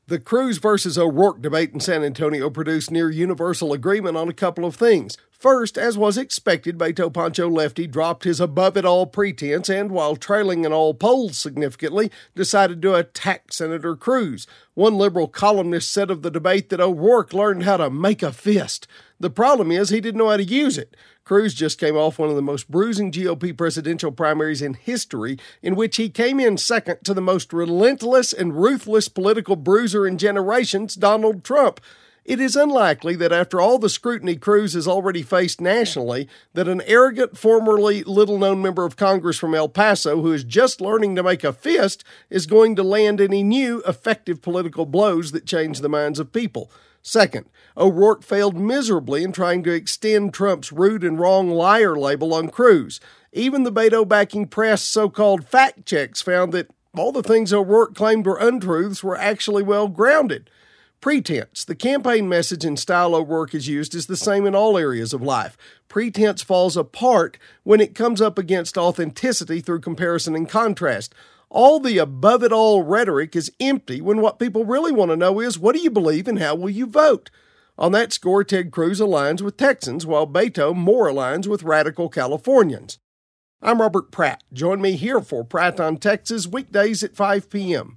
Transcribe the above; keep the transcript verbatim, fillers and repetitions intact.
The Cruz versus O'Rourke debate in San Antonio produced near universal agreement on a couple of things. First, as was expected, Beto Pancho Lefty dropped his above-it-all pretense and, while trailing in all polls significantly, decided to attack Senator Cruz. One liberal columnist said of the debate that O'Rourke learned how to make a fist. The problem is he didn't know how to use it. Cruz just came off one of the most bruising G O P presidential primaries in history, in which he came in second to the most relentless and ruthless political bruiser in generations, Donald Trump. It is unlikely that after all the scrutiny Cruz has already faced nationally, that an arrogant, formerly little-known member of Congress from El Paso who is just learning to make a fist is going to land any new, effective political blows that change the minds of people. Second, O'Rourke failed miserably in trying to extend Trump's rude and wrong liar label on Cruz. Even the Beto-backing press so-called fact checks found that all the things O'Rourke claimed were untruths were actually well-grounded. Pretense. The campaign message and style O'Rourke has used is the same in all areas of life. Pretense falls apart when it comes up against authenticity through comparison and contrast. All the above-it-all rhetoric is empty when what people really want to know is, what do you believe and how will you vote? On that score, Ted Cruz aligns with Texans, while Beto more aligns with radical Californians. I'm Robert Pratt. Join me here for Pratt on Texas, weekdays at five p.m.